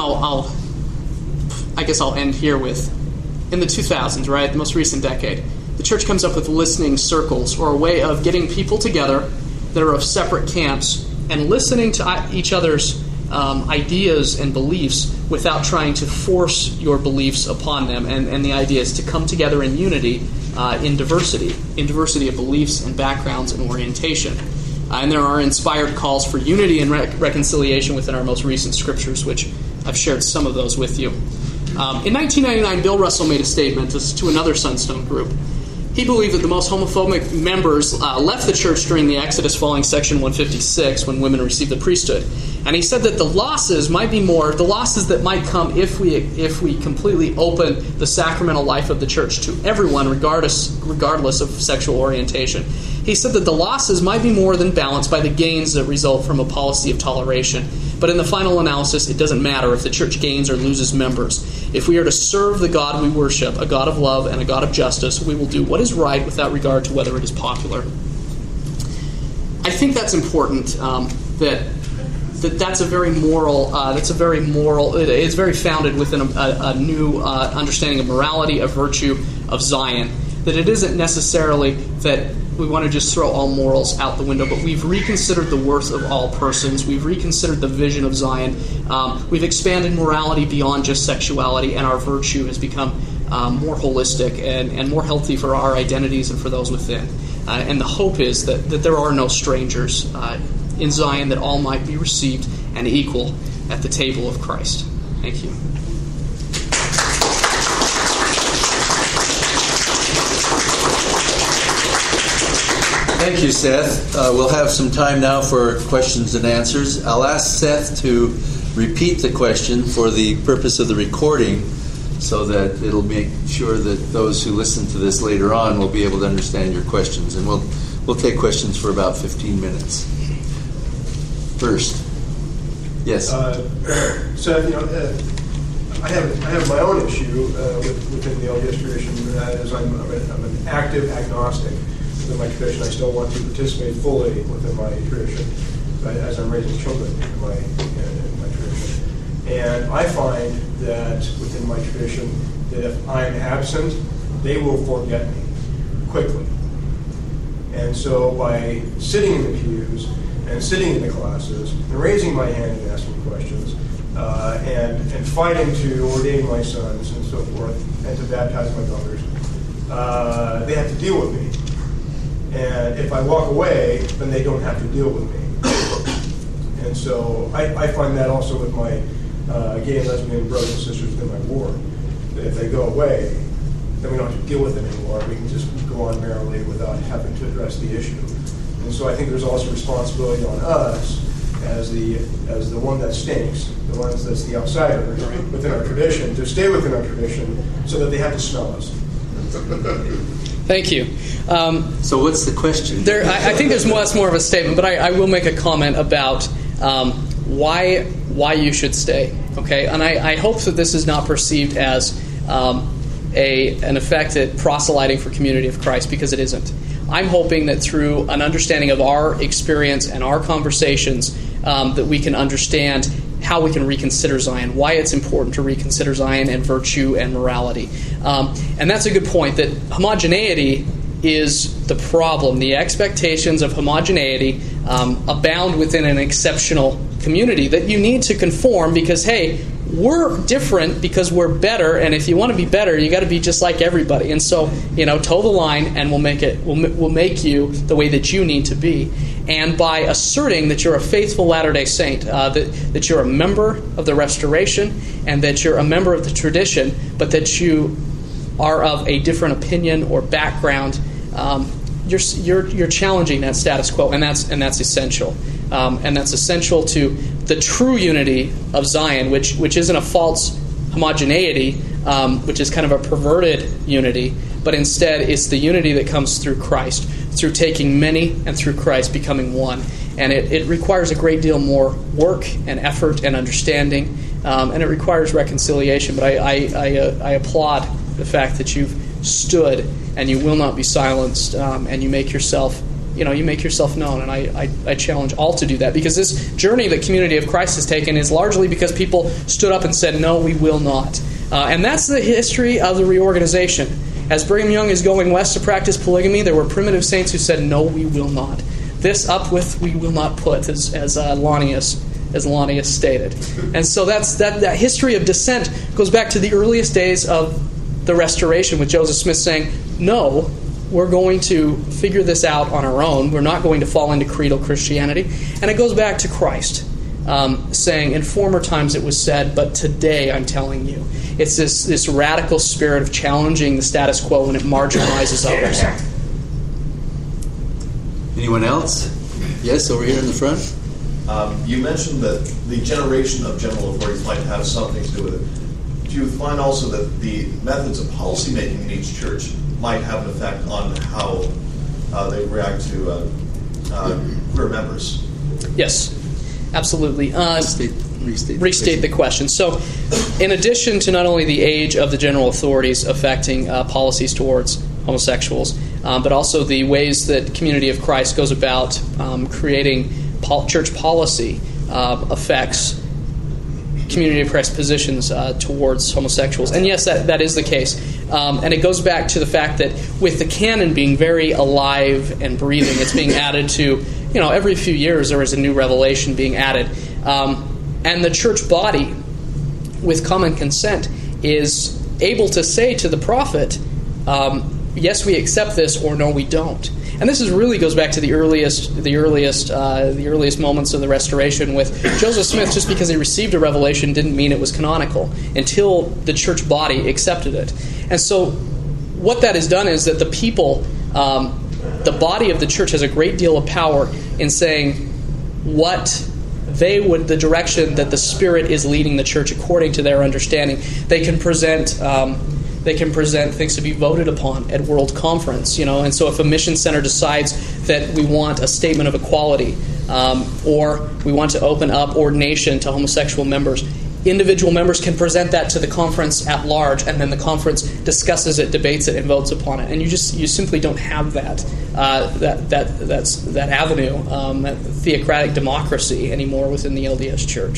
I guess I'll end here with, in the 2000s, right, the most recent decade, the church comes up with listening circles, or a way of getting people together that are of separate camps and listening to each other's ideas and beliefs without trying to force your beliefs upon them. And the idea is to come together in unity, in diversity of beliefs and backgrounds and orientation. And there are inspired calls for unity and reconciliation within our most recent scriptures, which I've shared some of those with you. In 1999, Bill Russell made a statement to another Sunstone group. He believed that the most homophobic members left the church during the Exodus following Section 156, when women received the priesthood. And he said that the losses that might come if we completely open the sacramental life of the church to everyone, regardless of sexual orientation. He said that the losses might be more than balanced by the gains that result from a policy of toleration. But in the final analysis, it doesn't matter if the church gains or loses members. If we are to serve the God we worship, a God of love and a God of justice, we will do what is right without regard to whether it is popular. I think that's important. That's a very moral. It's very founded within a new understanding of morality, of virtue, of Zion. That it isn't necessarily that we want to just throw all morals out the window, but we've reconsidered the worth of all persons. We've reconsidered the vision of Zion. We've expanded morality beyond just sexuality, and our virtue has become more holistic and more healthy for our identities and for those within. And the hope is that there are no strangers in Zion, that all might be received and equal at the table of Christ. Thank you. Thank you, Seth. We'll have some time now for questions and answers. I'll ask Seth to repeat the question for the purpose of the recording, so that it'll make sure that those who listen to this later on will be able to understand your questions. And we'll take questions for about 15 minutes. First, yes. Seth, I have my own issue within the LDS tradition, as I'm an active agnostic within my tradition. I still want to participate fully within my tradition, as I'm raising children in my tradition. And I find that within my tradition, that if I'm absent, they will forget me quickly. And so by sitting in the pews and sitting in the classes and raising my hand and asking questions, and fighting to ordain my sons and so forth, and to baptize my daughters, they have to deal with me. And if I walk away, then they don't have to deal with me. And so I find that also with my gay and lesbian brothers and sisters within my ward, that if they go away, then we don't have to deal with it anymore. We can just go on merrily without having to address the issue. And so I think there's also responsibility on us as the one that stinks, the ones that's the outsider within our tradition, to stay within our tradition so that they have to smell us. Thank you. So what's the question? I think that's more of a statement, but I will make a comment about why you should stay. Okay, and I hope that this is not perceived as an effect at proselyting for Community of Christ, because it isn't. I'm hoping that through an understanding of our experience and our conversations, that we can understand how we can reconsider Zion, why it's important to reconsider Zion and virtue and morality. And that's a good point, that homogeneity is the problem. The expectations of homogeneity abound within an exceptional community that you need to conform because, hey, we're different because we're better, and if you want to be better, you got to be just like everybody. And so, toe the line, and we'll make you the way that you need to be. And by asserting that you're a faithful Latter-day Saint, that you're a member of the Restoration, and that you're a member of the tradition, but that you are of a different opinion or background, you're challenging that status quo, and that's essential. And that's essential to the true unity of Zion, which isn't a false homogeneity, which is kind of a perverted unity, but instead it's the unity that comes through Christ, through taking many and through Christ becoming one. And it requires a great deal more work and effort and understanding, and it requires reconciliation. But I applaud the fact that you've stood and you will not be silenced, and you make yourself you make yourself known. And I challenge all to do that, because this journey that Community of Christ has taken is largely because people stood up and said, no, we will not. And that's the history of the reorganization. As Brigham Young is going west to practice polygamy, there were primitive saints who said, no, we will not. This up with we will not put, as Lonnius stated. And so that history of dissent goes back to the earliest days of the Restoration, with Joseph Smith saying, no, we're going to figure this out on our own. We're not going to fall into creedal Christianity. And it goes back to Christ, saying, in former times it was said, but today I'm telling you. It's this radical spirit of challenging the status quo when it marginalizes others. Anyone else? Yes, over here in the front. You mentioned that the generation of general authorities might have something to do with it. Do you find also that the methods of policymaking in each church might have an effect on how they react to queer members? Yes, absolutely. Restate the question. So, in addition to not only the age of the general authorities affecting policies towards homosexuals, but also the ways that Community of Christ goes about creating church policy affects Community of Christ positions towards homosexuals. And yes, that is the case. And it goes back to the fact that with the canon being very alive and breathing, it's being added to, every few years there is a new revelation being added. And the church body, with common consent, is able to say to the prophet, yes, we accept this, or no, we don't. And this really goes back to the earliest moments of the Restoration with Joseph Smith. Just because he received a revelation didn't mean it was canonical until the church body accepted it. And so what that has done is that the people, the body of the church, has a great deal of power in saying what the direction that the Spirit is leading the church according to their understanding. They can present things to be voted upon at World Conference, and so if a mission center decides that we want a statement of equality, or we want to open up ordination to homosexual members, individual members can present that to the conference at large, and then the conference discusses it, debates it, and votes upon it. And you simply don't have that avenue, that theocratic democracy anymore within the LDS Church.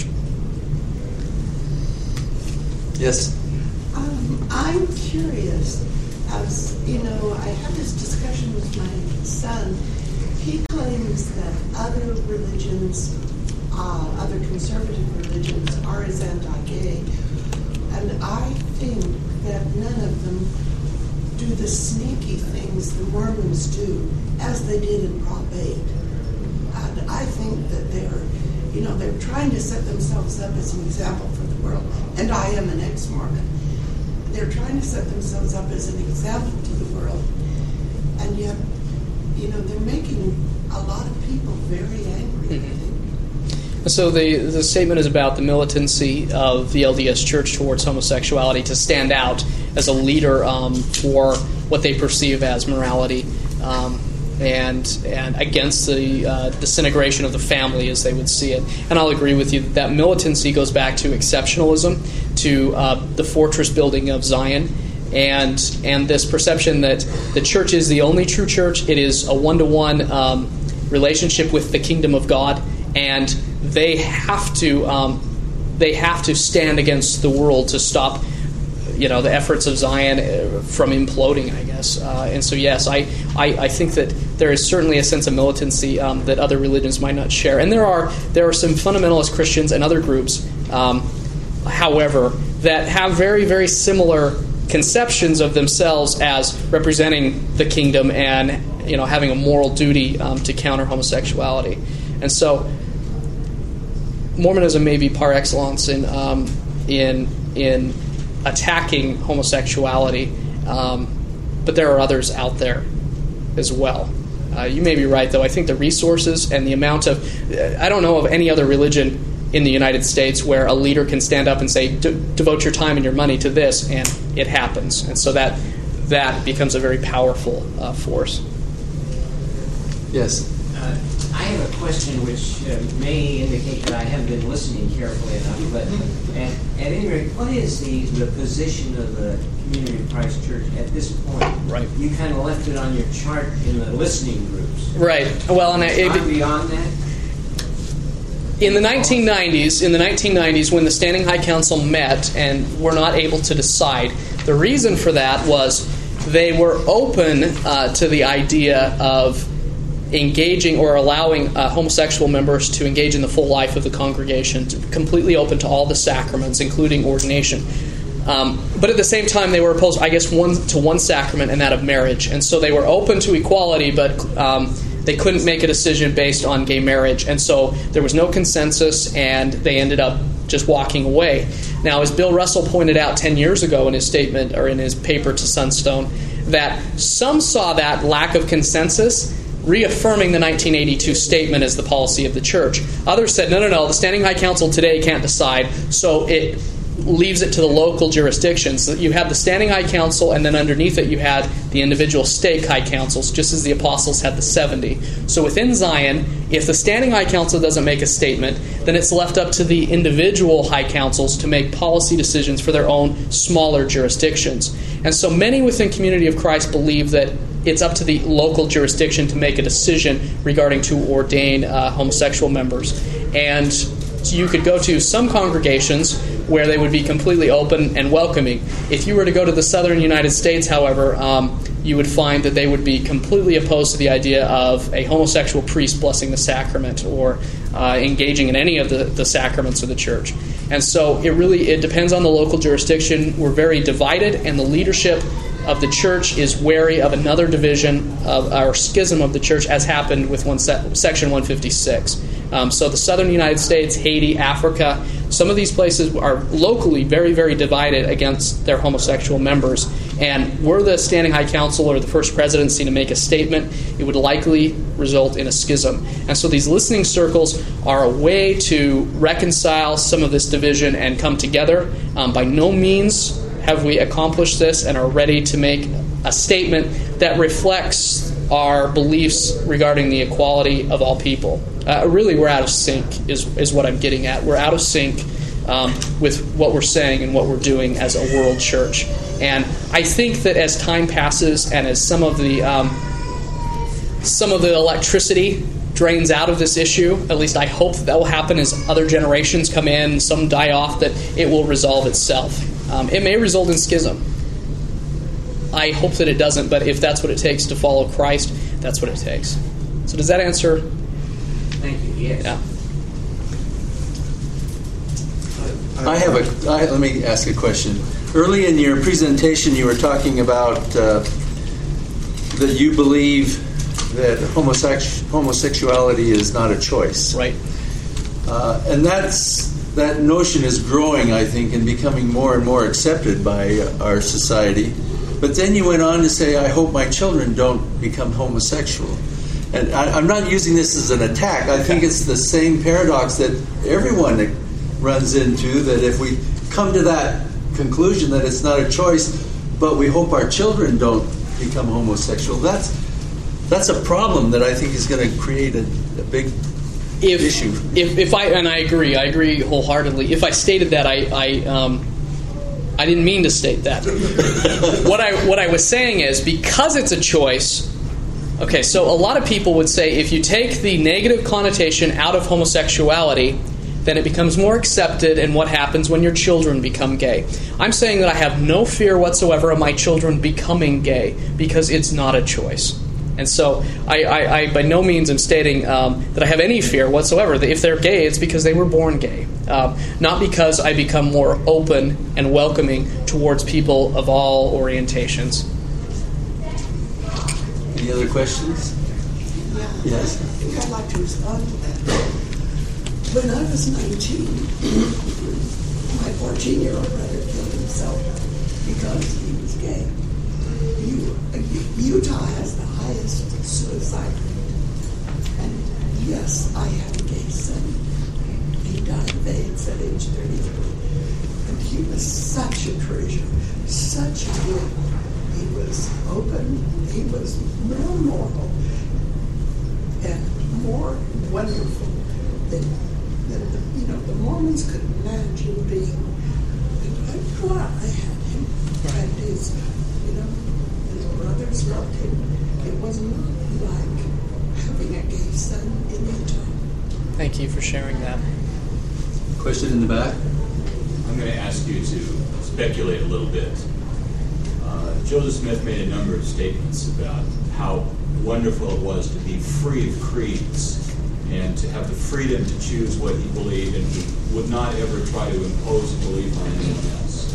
Yes. I'm curious, as I had this discussion with my son. He claims that other religions, other conservative religions, are as anti-gay, and I think that none of them do the sneaky things the Mormons do, as they did in Prop 8. And I think that they're trying to set themselves up as an example for the world. And I am an ex-Mormon. They're trying to set themselves up as an example to the world, and yet, they're making a lot of people very angry, I think. So the statement is about the militancy of the LDS Church towards homosexuality to stand out as a leader for what they perceive as morality, and against the disintegration of the family as they would see it. And I'll agree with you that militancy goes back to exceptionalism, to the fortress building of Zion, and this perception that the church is the only true church. It is a one-to-one relationship with the kingdom of God, and they have to stand against the world to stop the efforts of Zion from imploding, I guess. And so, yes, I think that there is certainly a sense of militancy that other religions might not share. And there are some fundamentalist Christians and other groups, however, that have very, very similar conceptions of themselves as representing the kingdom and having a moral duty to counter homosexuality. And so, Mormonism may be par excellence in attacking homosexuality, but there are others out there as well. You may be right, though. I think the resources and the amount of... I don't know of any other religion in the United States where a leader can stand up and say, devote your time and your money to this, and it happens. And so that becomes a very powerful force. Yes. I have a question which may indicate that I haven't been listening carefully enough, but at any rate, what is the position of the Community of Christ Church at this point? Right. You kind of left it on your chart in the listening groups. Right. Well, and Beyond that? in the 1990s, when the Standing High Council met and were not able to decide, the reason for that was they were open to the idea of engaging or allowing homosexual members to engage in the full life of the congregation, completely open to all the sacraments, including ordination. But at the same time, they were opposed, I guess, to one sacrament, and that of marriage. And so they were open to equality, but they couldn't make a decision based on gay marriage. And so there was no consensus, and they ended up just walking away. Now, as Bill Russell pointed out 10 years ago in his statement, or in his paper to Sunstone, that some saw that lack of consensus reaffirming the 1982 statement as the policy of the church. Others said, no, the Standing High Council today can't decide, so it leaves it to the local jurisdictions. So you had the Standing High Council, and then underneath it you had the individual stake High Councils, just as the Apostles had the 70. So within Zion, if the Standing High Council doesn't make a statement, then it's left up to the individual High Councils to make policy decisions for their own smaller jurisdictions. And so many within Community of Christ believe that it's up to the local jurisdiction to make a decision regarding to ordain homosexual members. And so you could go to some congregations where they would be completely open and welcoming. If you were to go to the southern United States, however, you would find that they would be completely opposed to the idea of a homosexual priest blessing the sacrament or engaging in any of the sacraments of the church. And so it depends on the local jurisdiction. We're very divided, and the leadership of the church is wary of another division of our schism of the church, as happened with Section 156. So the southern United States, Haiti, Africa, some of these places are locally very, very divided against their homosexual members. And were the Standing High Council or the First Presidency to make a statement, it would likely result in a schism. And so these listening circles are a way to reconcile some of this division and come together. By no means have we accomplished this and are ready to make a statement that reflects our beliefs regarding the equality of all people. Really, we're out of sync is what I'm getting at. We're out of sync with what we're saying and what we're doing as a world church. And I think that as time passes and as some of the electricity drains out of this issue, at least I hope that will happen as other generations come in, some die off, that it will resolve itself. It may result in schism. I hope that it doesn't, but if that's what it takes to follow Christ, that's what it takes. So does that answer? Thank you. Yes. Yeah. Let me ask a question. Early in your presentation, you were talking about that you believe that homosexuality is not a choice. Right. And that notion is growing, I think, and becoming more and more accepted by our society. But then you went on to say, I hope my children don't become homosexual. And I'm not using this as an attack. I think it's the same paradox that everyone runs into, that if we come to that conclusion that it's not a choice, but we hope our children don't become homosexual, that's a problem that I think is going to create a big issue. If I agree wholeheartedly. If I stated that, I didn't mean to state that. What I was saying is, because it's a choice. Okay, so a lot of people would say if you take the negative connotation out of homosexuality, then it becomes more accepted, and what happens when your children become gay. I'm saying that I have no fear whatsoever of my children becoming gay, because it's not a choice. And so I by no means am stating that I have any fear whatsoever. That if they're gay, it's because they were born gay. Not because I become more open and welcoming towards people of all orientations. Any other questions? Yeah. Yes. I think I'd like to respond to that. When I was 19, my 14-year-old brother killed himself because he was gay. Utah has the highest suicide rate. And yes, I have a gay son. He died of AIDS at age 33. And he was such a treasure, such a good. He was open. He was more normal and more wonderful that the Mormons could imagine being. I had him, and his brothers loved him. It was not like having a gay son in Utah. Thank you for sharing that. Question in the back? I'm going to ask you to speculate a little bit. Joseph Smith made a number of statements about how wonderful it was to be free of creeds and to have the freedom to choose what he believed, and he would not ever try to impose a belief on anyone else.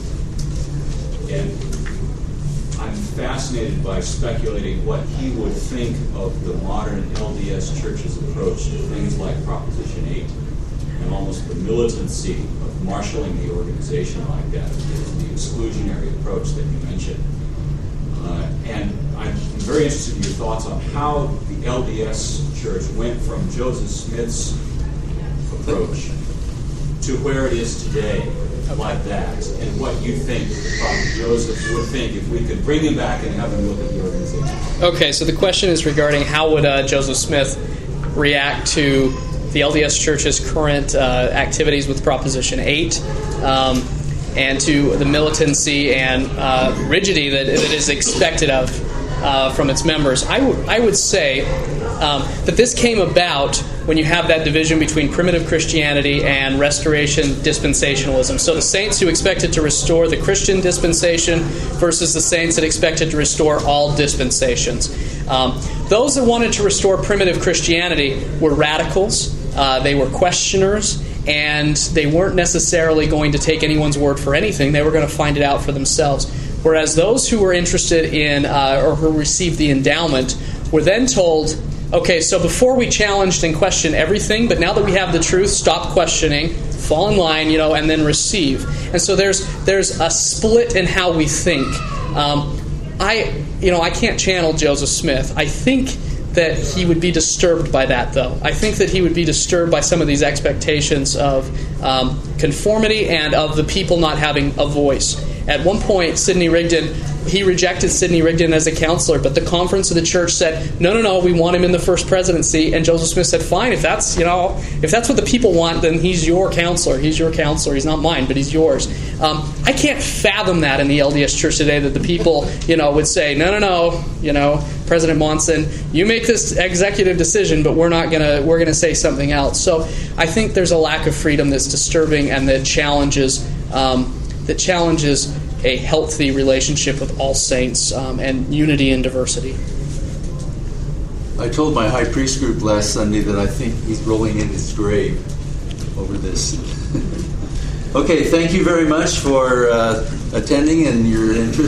And I'm fascinated by speculating what he would think of the modern LDS Church's approach to things like Proposition 8 and almost the militancy of marshaling the organization like that, the exclusionary approach that you mentioned. And I'm very interested in your thoughts on how the LDS Church went from Joseph Smith's approach to where it is today, like that, and what you think the Prophet Joseph would think if we could bring him back and have him look at the organization. Okay, so the question is regarding how would Joseph Smith react to the LDS Church's current activities with Proposition 8 and to the militancy and rigidity that is expected of from its members. I would say that this came about when you have that division between primitive Christianity and restoration dispensationalism. So the saints who expected to restore the Christian dispensation versus the saints that expected to restore all dispensations. Those that wanted to restore primitive Christianity were radicals. They were questioners, and they weren't necessarily going to take anyone's word for anything. They were going to find it out for themselves. Whereas those who were interested in or who received the endowment were then told, okay, so before we challenged and questioned everything, but now that we have the truth, stop questioning, fall in line, and then receive. And so there's a split in how we think. I can't channel Joseph Smith. I think that he would be disturbed by that, though. I think that he would be disturbed by some of these expectations of conformity and of the people not having a voice. At one point, he rejected Sidney Rigdon as a counselor, but the conference of the church said, no, we want him in the first presidency. And Joseph Smith said, fine, if that's what the people want, then he's your counselor. He's your counselor. He's not mine, but he's yours. I can't fathom that in the LDS Church today, that the people, would say, no, President Monson, you make this executive decision, but we're gonna say something else. So I think there's a lack of freedom that's disturbing and that challenges a healthy relationship with all saints and unity and diversity. I told my high priest group last Sunday that I think he's rolling in his grave over this. Okay, thank you very much for attending and your interest.